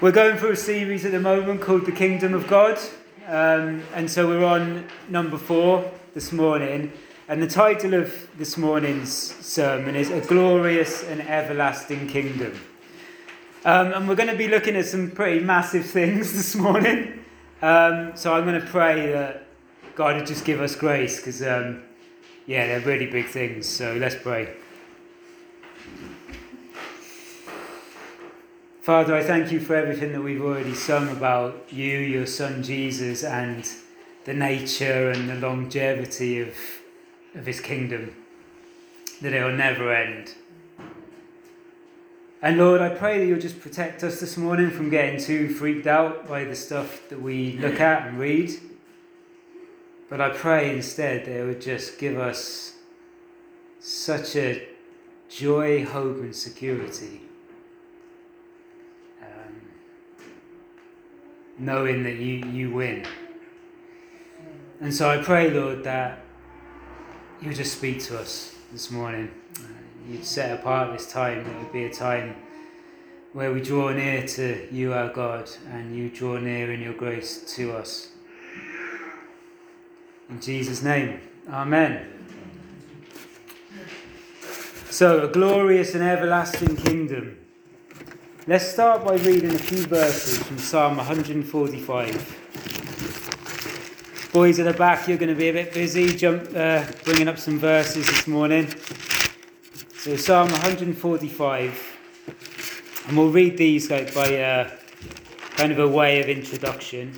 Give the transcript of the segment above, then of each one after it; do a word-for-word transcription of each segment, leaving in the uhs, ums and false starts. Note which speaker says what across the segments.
Speaker 1: We're going through a series at the moment called The Kingdom of God. Um, and so we're on number four this morning. And the title of this morning's sermon is A Glorious and Everlasting Kingdom. Um, and we're going to be looking at some pretty massive things this morning. Um, so I'm going to pray that God would just give us grace because, um, yeah, they're really big things. So let's pray. Father, I thank you for everything that we've already sung about you, your son Jesus, and the nature and the longevity of, of his kingdom, that it will never end. And Lord, I pray that you'll just protect us this morning from getting too freaked out by the stuff that we look at and read. But I pray instead that it would just give us such a joy, hope and security. Knowing that you, you win. And so I pray, Lord, that you just speak to us this morning. Uh, you'd set apart this time. It would be a time where we draw near to you, our God, and you draw near in your grace to us. In Jesus' name, amen. So, a glorious and everlasting kingdom. Let's start by reading a few verses from Psalm one forty-five. Boys at the back, you're going to be a bit busy jump, uh, bringing up some verses this morning. So Psalm one forty-five, and we'll read these like by uh, kind of a way of introduction.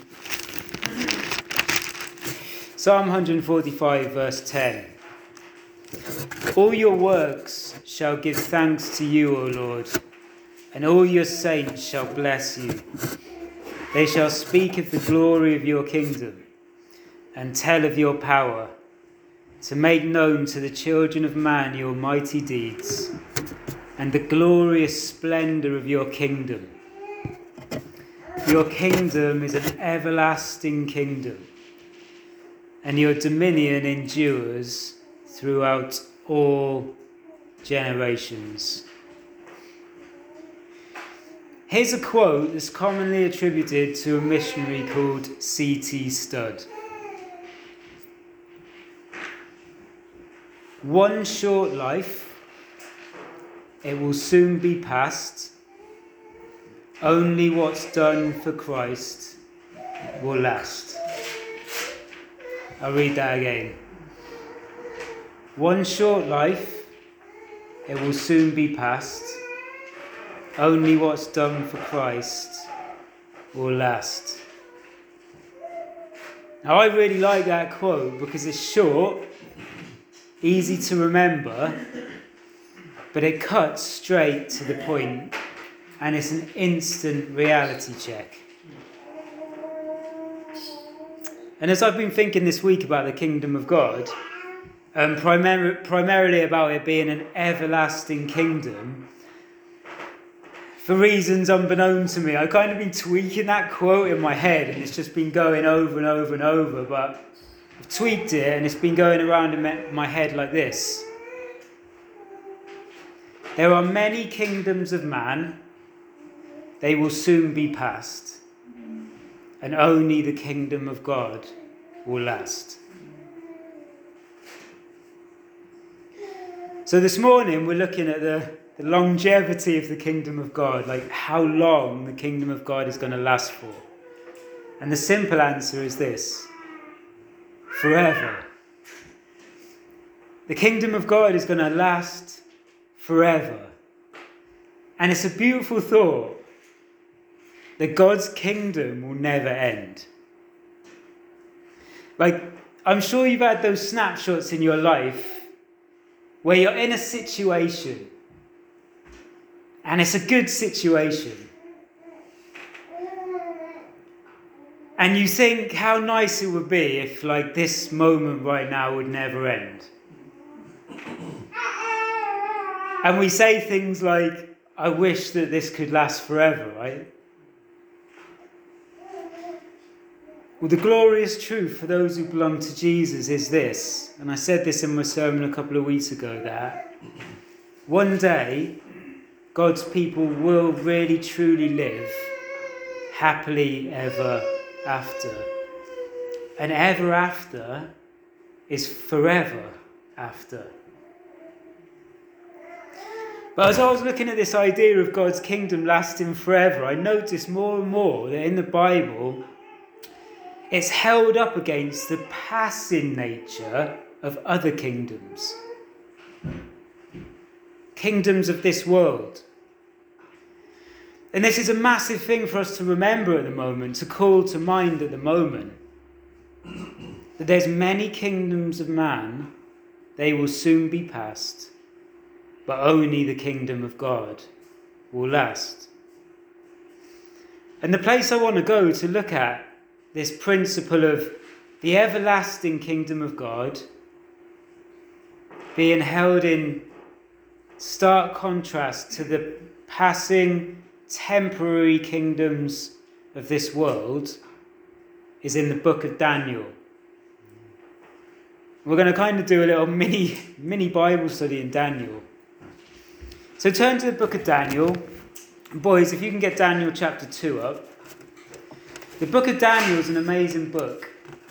Speaker 1: Psalm one forty-five, verse ten. All your works shall give thanks to you, O Lord, and all your saints shall bless you. They shall speak of the glory of your kingdom and tell of your power, to make known to the children of man your mighty deeds and the glorious splendour of your kingdom. Your kingdom is an everlasting kingdom, and your dominion endures throughout all generations. Here's a quote that's commonly attributed to a missionary called C T Studd. One short life, it will soon be past. Only what's done for Christ will last. I'll read that again. One short life, it will soon be past. Only what's done for Christ will last. Now, I really like that quote because it's short, easy to remember, but it cuts straight to the point, and it's an instant reality check. And as I've been thinking this week about the kingdom of God, um, primar- primarily about it being an everlasting kingdom, for reasons unbeknown to me, I've kind of been tweaking that quote in my head, and it's just been going over and over and over, but I've tweaked it and it's been going around in my head like this. There are many kingdoms of man, they will soon be past, and only the kingdom of God will last. So this morning we're looking at the The longevity of the kingdom of God, like how long the kingdom of God is going to last for. And the simple answer is this: forever. The kingdom of God is going to last forever. And it's a beautiful thought that God's kingdom will never end. Like, I'm sure you've had those snapshots in your life where you're in a situation, and it's a good situation, and you think how nice it would be if, like, this moment right now would never end. And we say things like, I wish that this could last forever, right? Well, the glorious truth for those who belong to Jesus is this, and I said this in my sermon a couple of weeks ago, that one day God's people will really truly live happily ever after. And ever after is forever after. But as I was looking at this idea of God's kingdom lasting forever, I noticed more and more that in the Bible, it's held up against the passing nature of other kingdoms. Kingdoms of this world. And this is a massive thing for us to remember at the moment, to call to mind at the moment. That there's many kingdoms of man, they will soon be past, but only the kingdom of God will last. And the place I want to go to look at this principle of the everlasting kingdom of God being held in stark contrast to the passing, temporary kingdoms of this world is in the book of Daniel. We're going to kind of do a little mini, mini Bible study in Daniel. So turn to the book of Daniel. Boys, if you can get Daniel chapter two up. The book of Daniel is an amazing book.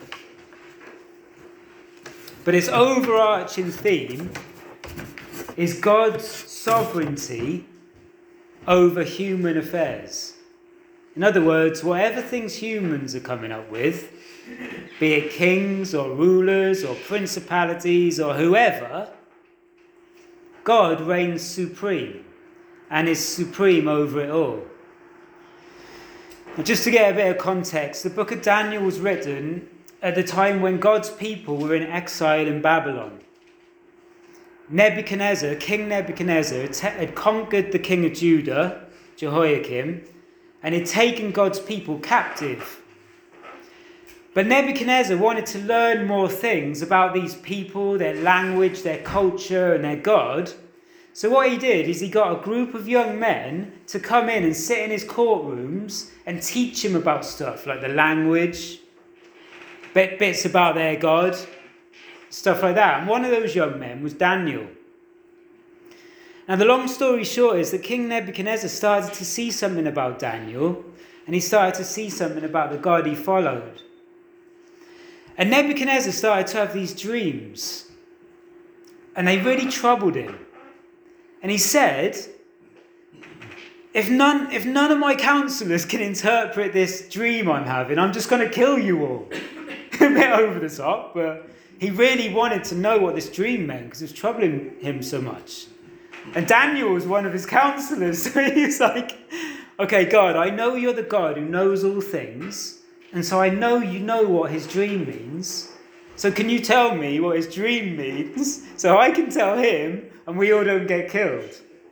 Speaker 1: But its overarching theme is God's sovereignty over human affairs. In other words, whatever things humans are coming up with, be it kings or rulers or principalities or whoever, God reigns supreme and is supreme over it all. Now, just to get a bit of context, the book of Daniel was written at the time when God's people were in exile in Babylon. Nebuchadnezzar, King Nebuchadnezzar, had conquered the king of Judah, Jehoiakim, and had taken God's people captive. But Nebuchadnezzar wanted to learn more things about these people, their language, their culture, and their God. So what he did is he got a group of young men to come in and sit in his courtrooms and teach him about stuff like the language, bits about their God, stuff like that. And one of those young men was Daniel. Now the long story short is that King Nebuchadnezzar started to see something about Daniel, and he started to see something about the God he followed. And Nebuchadnezzar started to have these dreams, and they really troubled him. And he said, if none, if none of my counselors can interpret this dream I'm having, I'm just going to kill you all. A bit over the top, but he really wanted to know what this dream meant because it was troubling him so much. And Daniel was one of his counselors, so he was like, okay, God, I know you're the God who knows all things, and so I know you know what his dream means. So can you tell me what his dream means so I can tell him and we all don't get killed?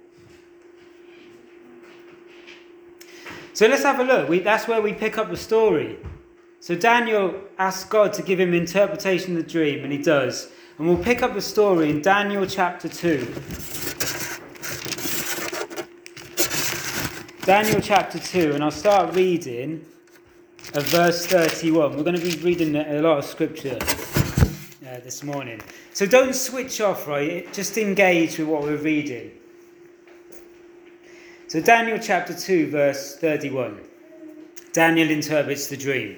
Speaker 1: So let's have a look. We, that's where we pick up the story. So Daniel asks God to give him interpretation of the dream, and he does. And we'll pick up the story in Daniel chapter two. Daniel chapter two, and I'll start reading at verse thirty-one. We're going to be reading a lot of scripture uh, this morning. So don't switch off, right? Just engage with what we're reading. So Daniel chapter two, verse thirty-one. Daniel interprets the dream.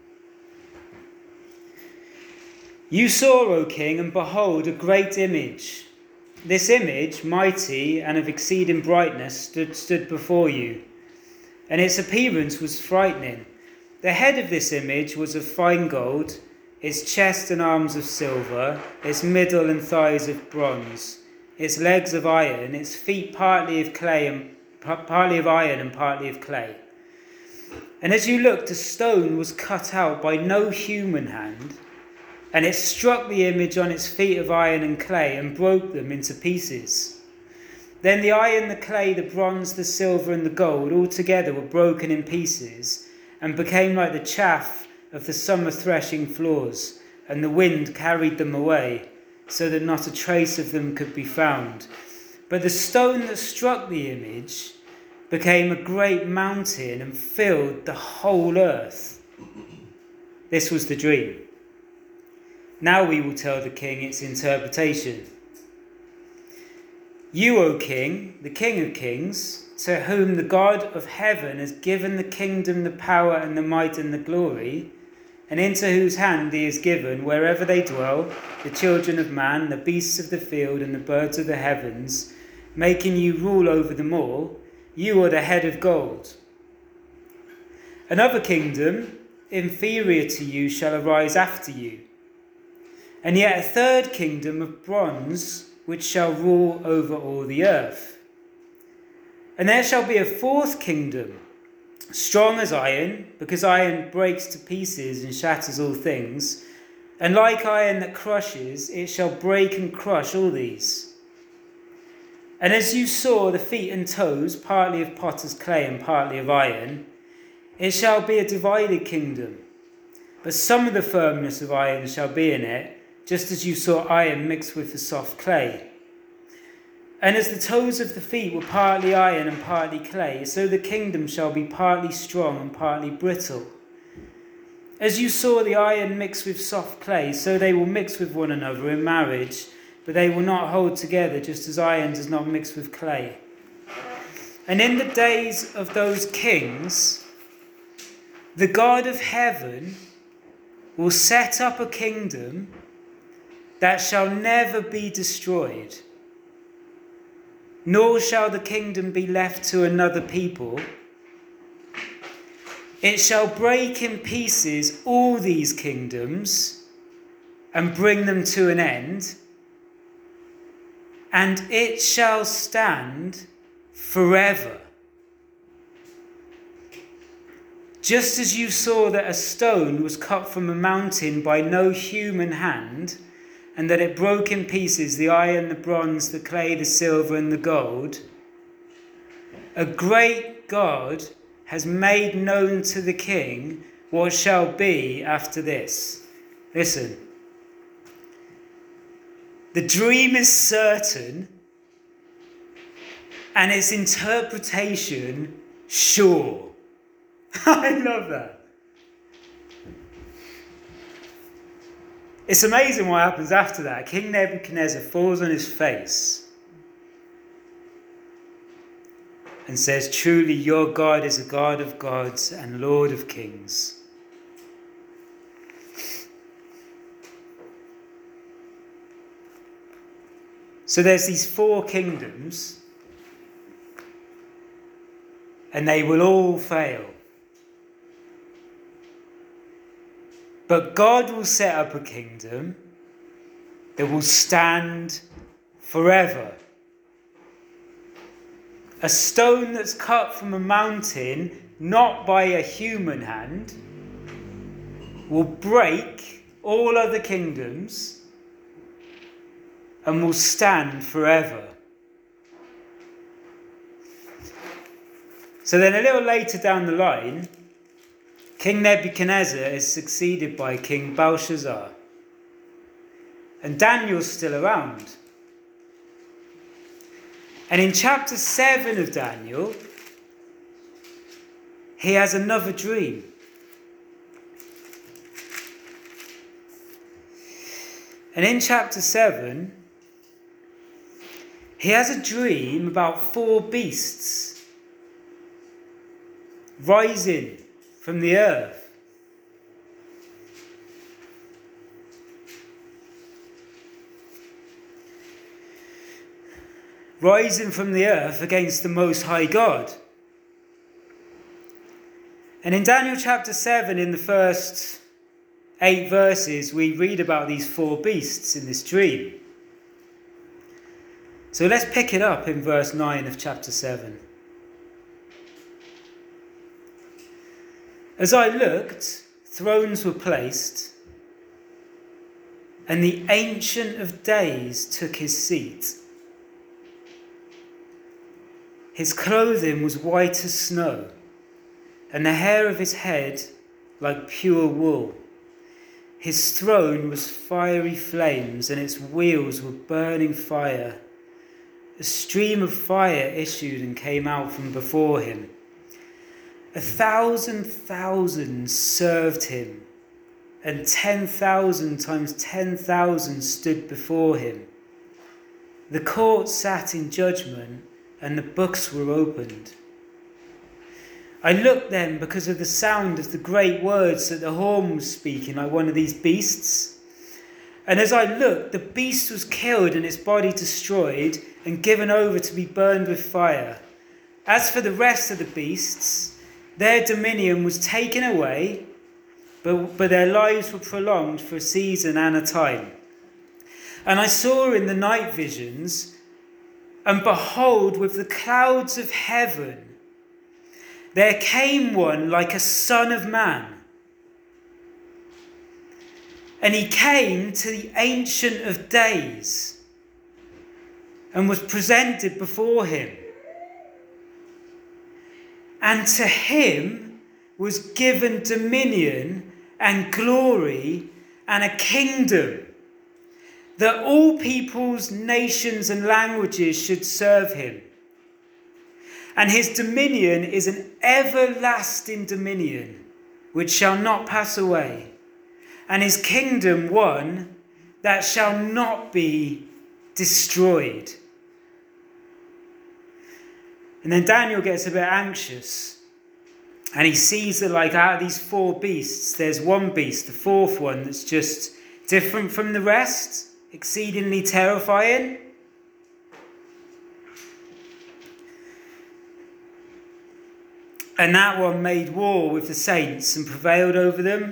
Speaker 1: You saw, O king, and behold, a great image. This image, mighty and of exceeding brightness, stood, stood before you, and its appearance was frightening. The head of this image was of fine gold, its chest and arms of silver, its middle and thighs of bronze, its legs of iron, its feet partly of clay and partly of iron and partly of clay. And as you looked, a stone was cut out by no human hand, and it struck the image on its feet of iron and clay and broke them into pieces. Then the iron, the clay, the bronze, the silver and the gold all together were broken in pieces and became like the chaff of the summer threshing floors, and the wind carried them away, so that not a trace of them could be found. But the stone that struck the image became a great mountain and filled the whole earth. This was the dream. Now we will tell the king its interpretation. You, O king, the king of kings, to whom the God of heaven has given the kingdom, the power and the might and the glory, and into whose hand he is given, wherever they dwell, the children of man, the beasts of the field and the birds of the heavens, making you rule over them all, you are the head of gold. Another kingdom, inferior to you, shall arise after you, and yet a third kingdom of bronze, which shall rule over all the earth. And there shall be a fourth kingdom, strong as iron, because iron breaks to pieces and shatters all things. And like iron that crushes, it shall break and crush all these. And as you saw the feet and toes, partly of potter's clay and partly of iron, it shall be a divided kingdom. But some of the firmness of iron shall be in it, just as you saw iron mixed with the soft clay. And as the toes of the feet were partly iron and partly clay, so the kingdom shall be partly strong and partly brittle. As you saw the iron mixed with soft clay, so they will mix with one another in marriage, but they will not hold together, just as iron does not mix with clay. And in the days of those kings, the God of heaven will set up a kingdom that shall never be destroyed, nor shall the kingdom be left to another people. It shall break in pieces all these kingdoms and bring them to an end, and it shall stand forever. Just as you saw that a stone was cut from a mountain by no human hand, and that it broke in pieces the iron, the bronze, the clay, the silver and the gold, a great God has made known to the king what shall be after this. Listen. The dream is certain and its interpretation sure. I love that. It's amazing what happens after that. King Nebuchadnezzar falls on his face and says, "Truly your God is a God of gods and Lord of kings." So there's these four kingdoms, and they will all fail. But God will set up a kingdom that will stand forever. A stone that's cut from a mountain, not by a human hand, will break all other kingdoms and will stand forever. So then a little later down the line, King Nebuchadnezzar is succeeded by King Belshazzar. And Daniel's still around. And in chapter seven of Daniel, he has another dream. And in chapter seven, he has a dream about four beasts rising from the earth. Rising from the earth against the Most High God. And in Daniel chapter seven, in the first eight verses, we read about these four beasts in this dream. So let's pick it up in verse nine of chapter seven. As I looked, thrones were placed, and the Ancient of Days took his seat. His clothing was white as snow, and the hair of his head like pure wool. His throne was fiery flames, and its wheels were burning fire. A stream of fire issued and came out from before him. A thousand thousand served him, and ten thousand times ten thousand stood before him. The court sat in judgment, and the books were opened. I looked then because of the sound of the great words that the horn was speaking, like one of these beasts. And as I looked, the beast was killed and its body destroyed and given over to be burned with fire. As for the rest of the beasts, their dominion was taken away, but, but their lives were prolonged for a season and a time. And I saw in the night visions, and behold, with the clouds of heaven, there came one like a son of man. And he came to the Ancient of Days and was presented before him. And to him was given dominion and glory and a kingdom, that all peoples, nations and languages should serve him. And his dominion is an everlasting dominion which shall not pass away, and his kingdom one that shall not be destroyed. And then Daniel gets a bit anxious, and he sees that, like, out of these four beasts, there's one beast, the fourth one, that's just different from the rest, exceedingly terrifying. And that one made war with the saints and prevailed over them.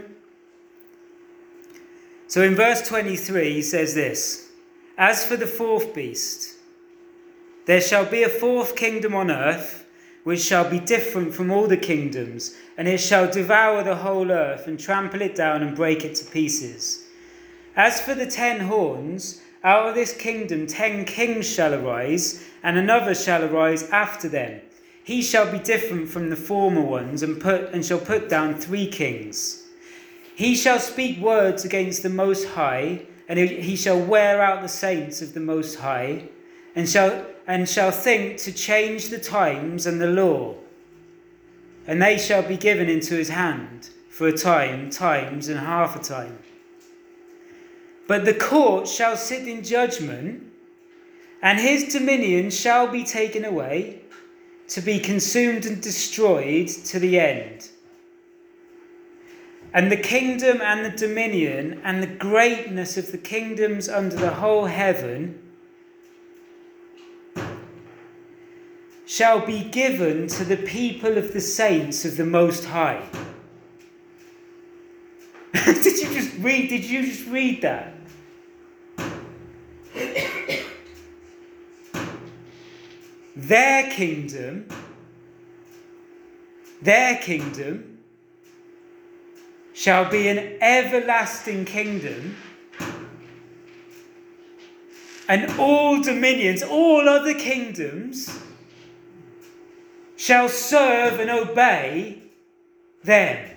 Speaker 1: So in verse twenty-three, he says this: As for the fourth beast, there shall be a fourth kingdom on earth, which shall be different from all the kingdoms, and it shall devour the whole earth and trample it down and break it to pieces. As for the ten horns, out of this kingdom ten kings shall arise, and another shall arise after them. He shall be different from the former ones, and put and shall put down three kings. He shall speak words against the Most High, and he shall wear out the saints of the Most High, and shall and shall think to change the times and the law. And they shall be given into his hand for a time, times, and half a time. But the court shall sit in judgment, and his dominion shall be taken away, to be consumed and destroyed to the end. And the kingdom and the dominion and the greatness of the kingdoms under the whole heaven shall be given to the people of the saints of the Most High. Did you just read? Did you just read that? Their kingdom, their kingdom shall be an everlasting kingdom, and all dominions, all other kingdoms, shall serve and obey them.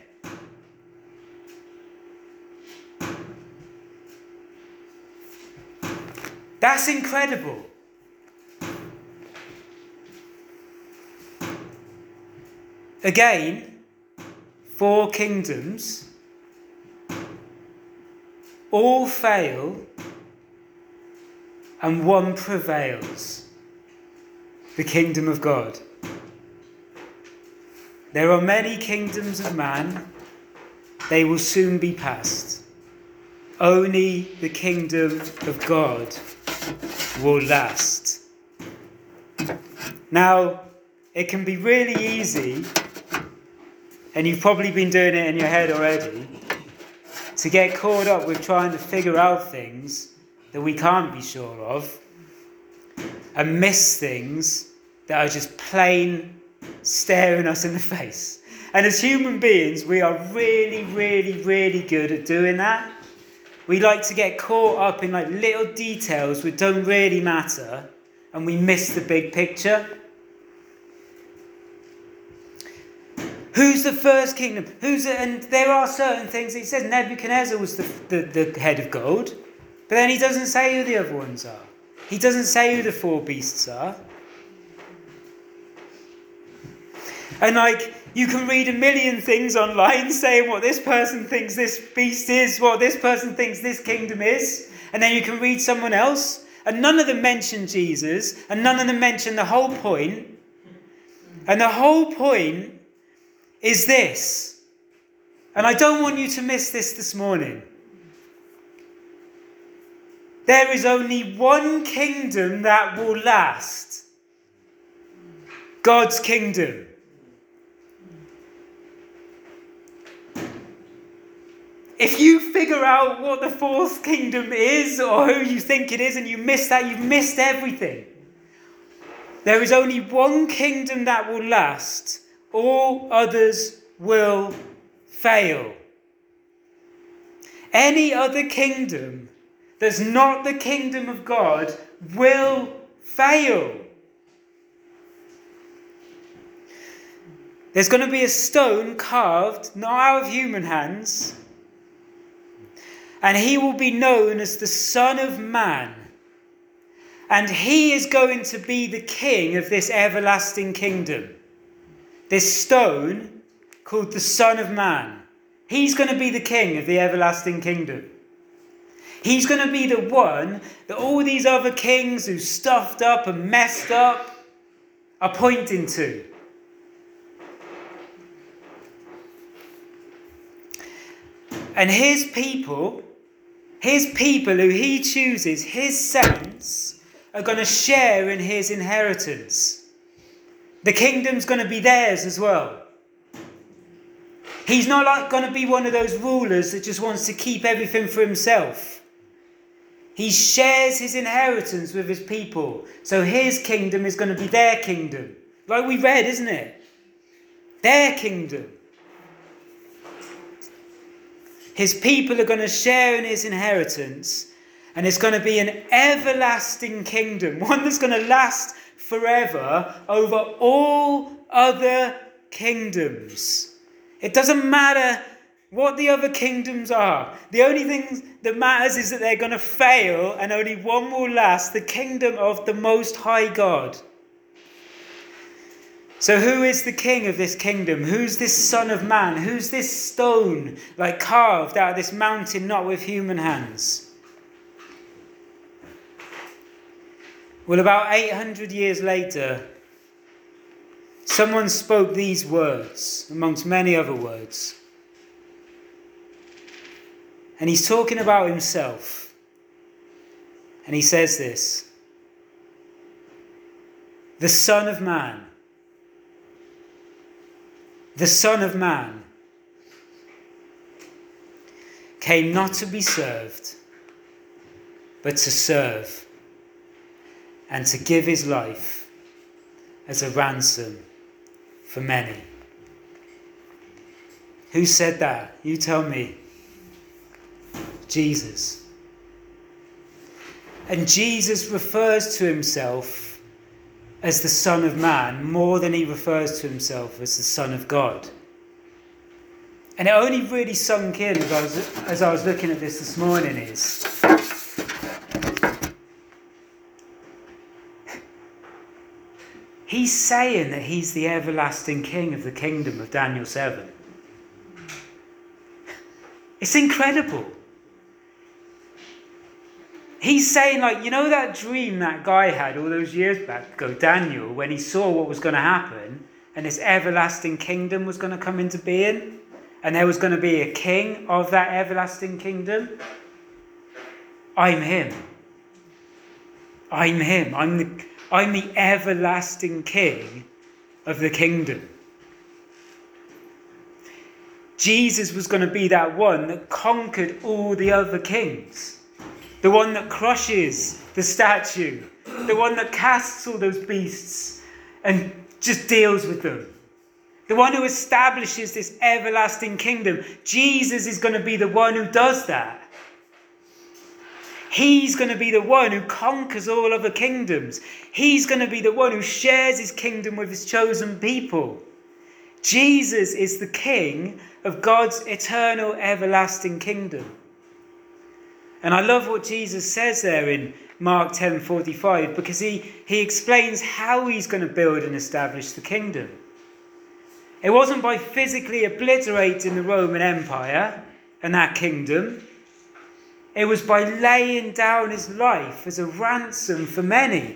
Speaker 1: That's incredible. Again, four kingdoms, all fail, and one prevails: the kingdom of God. There are many kingdoms of man, they will soon be past. Only the kingdom of God will last. Now, it can be really easy, and you've probably been doing it in your head already, to get caught up with trying to figure out things that we can't be sure of, and miss things that are just plain staring us in the face. And as human beings, we are really, really, really good at doing that. We like to get caught up in like little details which don't really matter, and we miss the big picture. Who's the first kingdom? Who's the, and there are certain things he says. Nebuchadnezzar was the, the, the head of gold, but then he doesn't say who the other ones are. He doesn't say who the four beasts are. And like, you can read a million things online saying what this person thinks this beast is, what this person thinks this kingdom is, and then you can read someone else And none of them mention Jesus, and none of them mention the whole point. And the whole point is this. And I don't want you to miss this this morning. There is only one kingdom that will last. God's kingdom. If you figure out what the fourth kingdom is or who you think it is and you miss that, you've missed everything. There is only one kingdom that will last. All others will fail. Any other kingdom that's not the kingdom of God will fail. There's going to be a stone carved, not out of human hands, and he will be known as the Son of Man. And he is going to be the king of this everlasting kingdom. This stone called the Son of Man. He's going to be the king of the everlasting kingdom. He's going to be the one that all these other kings who stuffed up and messed up are pointing to. And his people, his people who he chooses, his saints, are going to share in his inheritance. The kingdom's going to be theirs as well. He's not like going to be one of those rulers that just wants to keep everything for himself. He shares his inheritance with his people. So his kingdom is going to be their kingdom. Like we read, isn't it? Their kingdom. His people are going to share in his inheritance. And it's going to be an everlasting kingdom. One that's going to last forever over all other kingdoms. It doesn't matter what the other kingdoms are. The only thing that matters is that they're going to fail and only one will last. The kingdom of the Most High God. So who is the king of this kingdom? Who's this Son of Man? Who's this stone like carved out of this mountain not with human hands? Well, about eight hundred years later, someone spoke these words, amongst many other words. And he's talking about himself. And he says this: the Son of Man, the Son of Man, came not to be served, but to serve, and to give his life as a ransom for many. Who said that? You tell me. Jesus. And Jesus refers to himself as the Son of Man more than he refers to himself as the Son of God. And it only really sunk in as I was, as I was looking at this this morning is he's saying that he's the everlasting king of the kingdom of Daniel seven. It's incredible. He's saying, like, you know that dream that guy had all those years back ago, Daniel, when he saw what was going to happen and this everlasting kingdom was going to come into being and there was going to be a king of that everlasting kingdom? I'm him. I'm him. I'm the, I'm the everlasting king of the kingdom. Jesus was going to be that one that conquered all the other kings. The one that crushes the statue. The one that casts all those beasts and just deals with them. The one who establishes this everlasting kingdom. Jesus is going to be the one who does that. He's going to be the one who conquers all other kingdoms. He's going to be the one who shares his kingdom with his chosen people. Jesus is the king of God's eternal everlasting kingdom. And I love what Jesus says there in Mark ten forty-five, because he, he explains how he's going to build and establish the kingdom. It wasn't by physically obliterating the Roman Empire and that kingdom. It was by laying down his life as a ransom for many.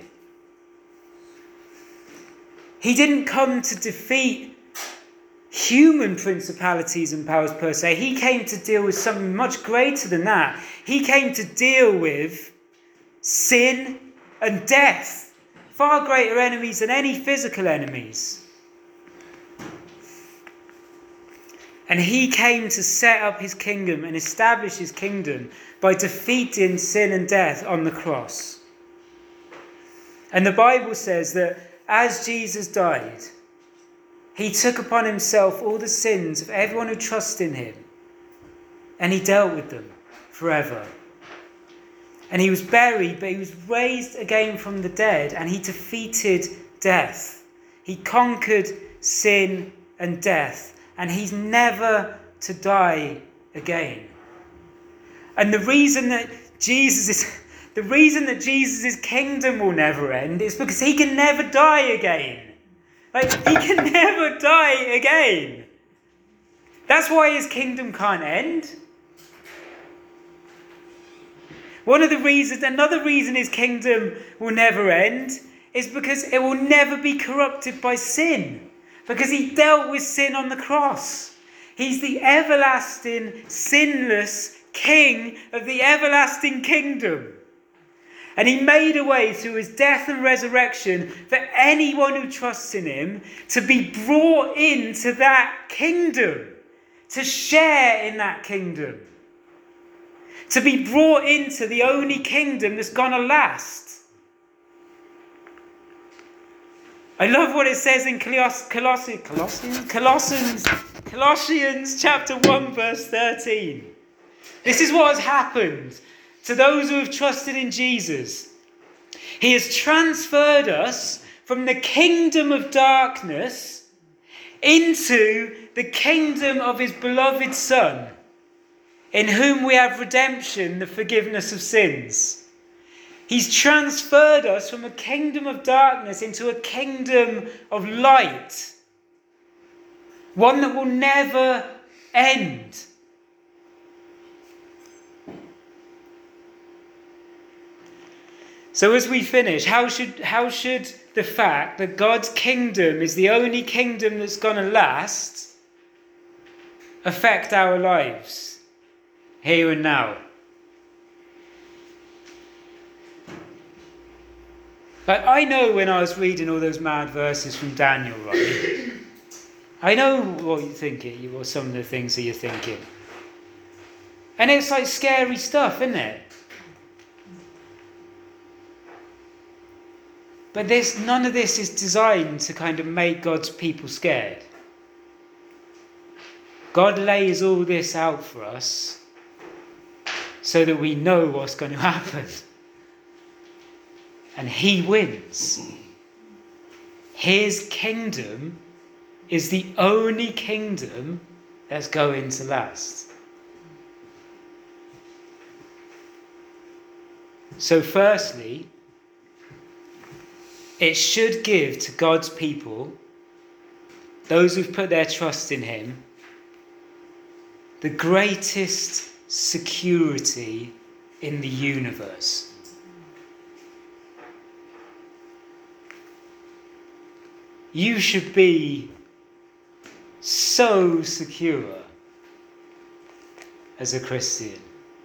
Speaker 1: He didn't come to defeat human principalities and powers per se. He came to deal with something much greater than that. He came to deal with sin and death, far greater enemies than any physical enemies. And he came to set up his kingdom and establish his kingdom by defeating sin and death on the cross. And the Bible says that as Jesus died, he took upon himself all the sins of everyone who trusts in him, and he dealt with them forever. And he was buried, but he was raised again from the dead, and he defeated death. He conquered sin and death, and he's never to die again. And the reason that Jesus is, the reason that Jesus' kingdom will never end is because he can never die again. Like, he can never die again. That's why his kingdom can't end. One of the reasons, another reason his kingdom will never end is because it will never be corrupted by sin. Because he dealt with sin on the cross. He's the everlasting, sinless King of the everlasting kingdom. And he made a way through his death and resurrection for anyone who trusts in him to be brought into that kingdom, to share in that kingdom, to be brought into the only kingdom that's going to last. I love what it says in Coloss- Colossians, Colossians, Colossians, Colossians chapter one verse thirteen. This is what has happened to those who have trusted in Jesus. He has transferred us from the kingdom of darkness into the kingdom of his beloved Son, in whom we have redemption, the forgiveness of sins. He's transferred us from a kingdom of darkness into a kingdom of light, one that will never end. So as we finish, how should how should the fact that God's kingdom is the only kingdom that's going to last affect our lives here and now? But I know when I was reading all those mad verses from Daniel, right? I know what you're thinking, or some of the things that you're thinking. And it's like scary stuff, isn't it? But this, none of this is designed to kind of make God's people scared. God lays all this out for us so that we know what's going to happen. And he wins. His kingdom is the only kingdom that's going to last. So firstly, it should give to God's people, those who've put their trust in him, the greatest security in the universe. You should be so secure as a Christian,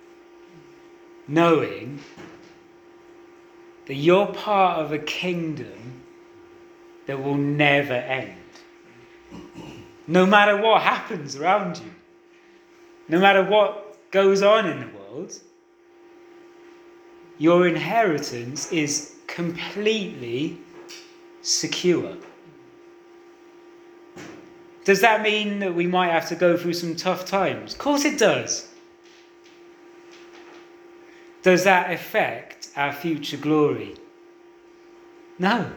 Speaker 1: knowing that you're part of a kingdom that will never end. No matter what happens around you, no matter what goes on in the world, your inheritance is completely secure. Does that mean that we might have to go through some tough times? Of course it does. Does that affect our future glory? No.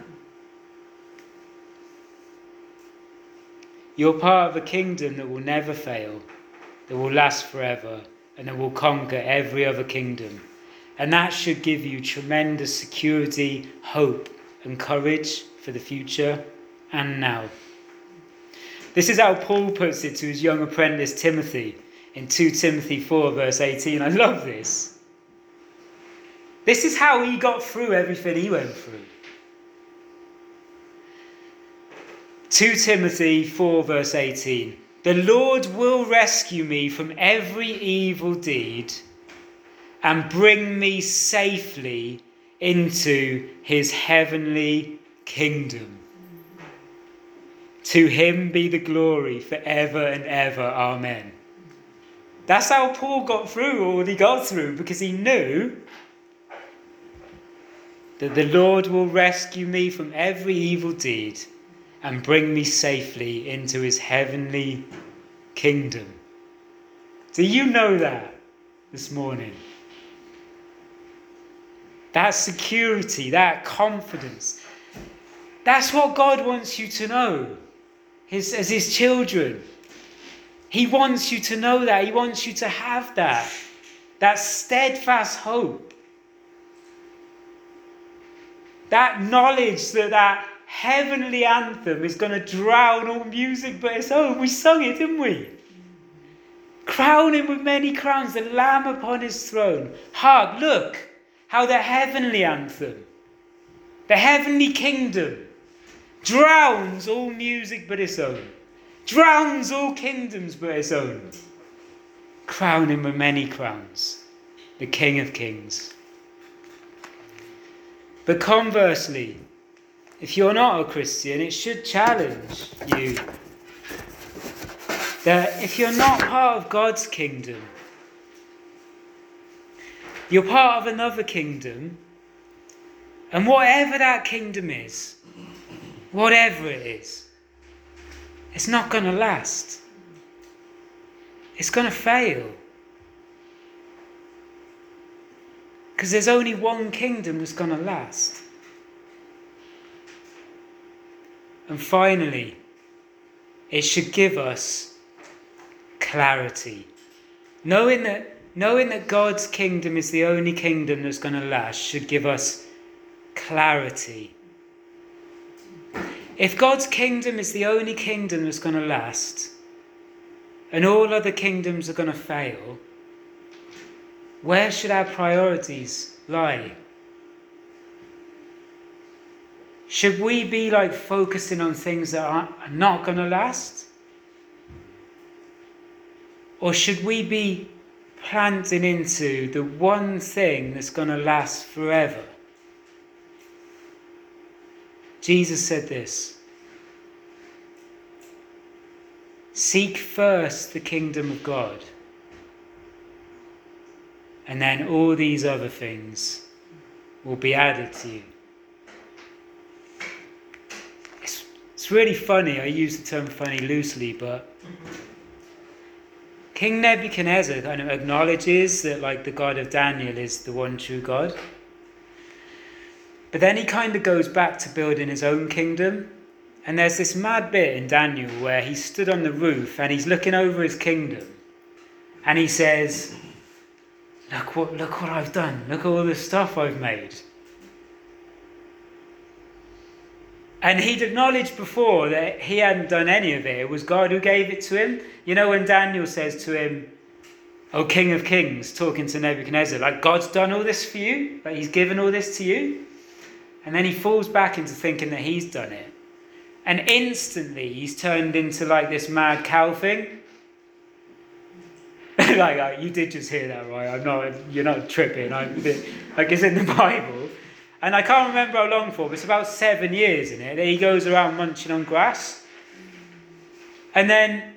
Speaker 1: You're part of a kingdom that will never fail, that will last forever, and that will conquer every other kingdom. And that should give you tremendous security, hope, and courage for the future and now. This is how Paul puts it to his young apprentice Timothy in Second Timothy four verse eighteen. I love this. This is how he got through everything he went through. Second Timothy four verse eighteen. The Lord will rescue me from every evil deed and bring me safely into his heavenly kingdom. To him be the glory forever and ever. Amen. That's how Paul got through all he got through, because he knew that the Lord will rescue me from every evil deed and bring me safely into his heavenly kingdom. Do you know that this morning? That security, that confidence. That's what God wants you to know his, as his children. He wants you to know that. He wants you to have that. That steadfast hope. That knowledge that that heavenly anthem is going to drown all music but its own. We sung it, didn't we? Crown him with many crowns, the Lamb upon his throne. Hark, look how the heavenly anthem, the heavenly kingdom, drowns all music but its own. Drowns all kingdoms but its own. Crown him with many crowns, the King of Kings. But conversely, if you're not a Christian, it should challenge you that if you're not part of God's kingdom, you're part of another kingdom, and whatever that kingdom is, whatever it is, it's not going to last. It's going to fail. Because there's only one kingdom that's going to last. And finally, it should give us clarity. Knowing that, knowing that God's kingdom is the only kingdom that's going to last should give us clarity. If God's kingdom is the only kingdom that's going to last, and all other kingdoms are going to fail, where should our priorities lie? Should we be like focusing on things that are not going to last? Or should we be planting into the one thing that's going to last forever? Jesus said this: seek first the kingdom of God, and then all these other things will be added to you. It's, it's really funny. I use the term funny loosely, but King Nebuchadnezzar kind of acknowledges that, like, the God of Daniel is the one true God. But then he kind of goes back to building his own kingdom. And there's this mad bit in Daniel where he stood on the roof and he's looking over his kingdom. And he says, look what, look what I've done. Look at all the stuff I've made. And he'd acknowledged before that he hadn't done any of it. It was God who gave it to him. You know, when Daniel says to him, "O King of Kings," talking to Nebuchadnezzar, like, God's done all this for you? Like, he's given all this to you? And then he falls back into thinking that he's done it. And instantly he's turned into like this mad cow thing. like, like, you did just hear that, right? I'm not, you're not tripping. I'm, like, it's in the Bible. And I can't remember how long for, but it's about seven years in it that he goes around munching on grass. And then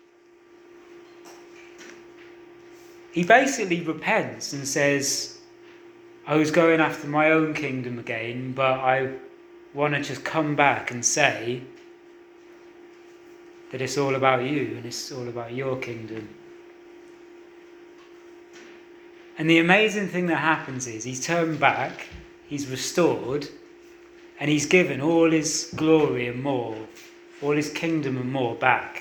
Speaker 1: he basically repents and says, I was going after my own kingdom again, but I want to just come back and say that it's all about you and it's all about your kingdom. And the amazing thing that happens is he's turned back, he's restored, and he's given all his glory and more, all his kingdom and more back.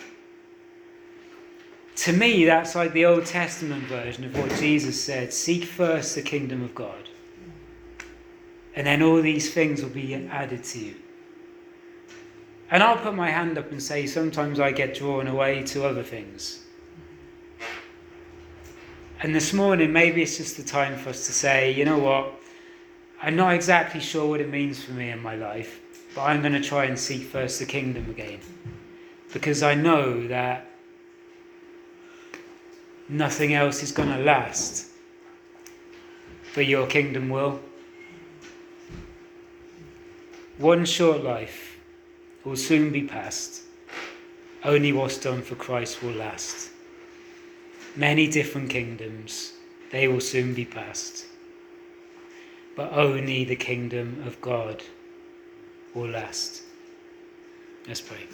Speaker 1: To me, that's like the Old Testament version of what Jesus said: seek first the kingdom of God, and then all these things will be added to you. And I'll put my hand up and say sometimes I get drawn away to other things. And this morning, maybe it's just the time for us to say, you know what, I'm not exactly sure what it means for me in my life, but I'm going to try and seek first the kingdom again. Because I know that nothing else is going to last, but your kingdom will. One short life will soon be past. Only what's done for Christ will last. Many different kingdoms, they will soon be past. But only the kingdom of God will last. Let's pray.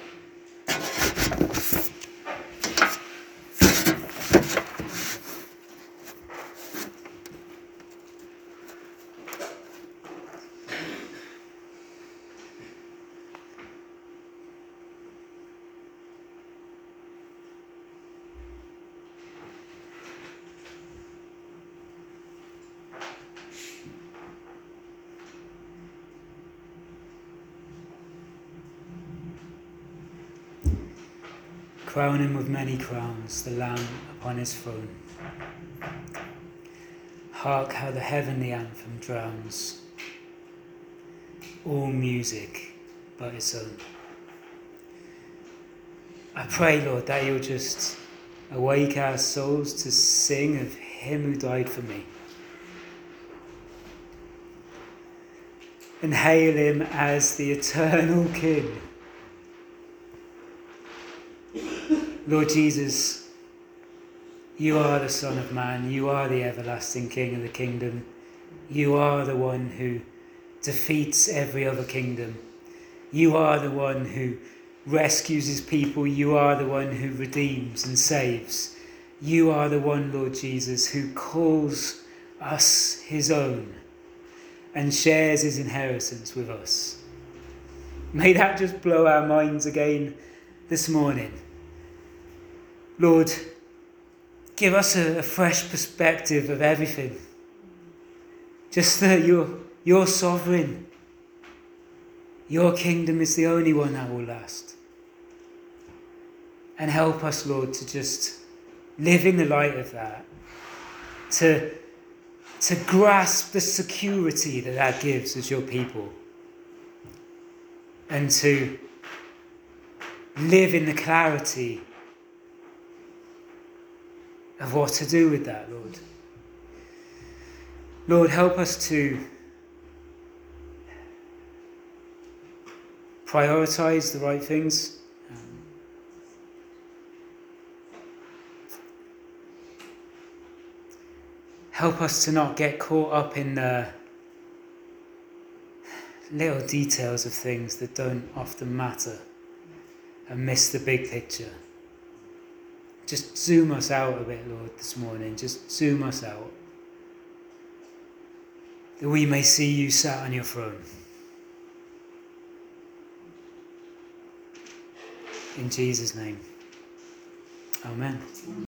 Speaker 1: Crown him with many crowns, the Lamb upon his throne. Hark how the heavenly anthem drowns all music but its own. I pray, Lord, that you'll just awake our souls to sing of him who died for me, and hail him as the eternal King. Lord Jesus, you are the Son of Man, you are the everlasting King of the kingdom. You are the one who defeats every other kingdom. You are the one who rescues his people. You are the one who redeems and saves. You are the one, Lord Jesus, who calls us his own and shares his inheritance with us. May that just blow our minds again this morning. Lord, give us a, a fresh perspective of everything. Just that you're, you're sovereign. Your kingdom is the only one that will last. And help us, Lord, to just live in the light of that. To, to grasp the security that that gives as your people. And to live in the clarity of what to do with that, Lord. Lord, help us to prioritise the right things. Um, help us to not get caught up in the little details of things that don't often matter and miss the big picture. Just zoom us out a bit, Lord, this morning. Just zoom us out. That we may see you sat on your throne. In Jesus' name. Amen.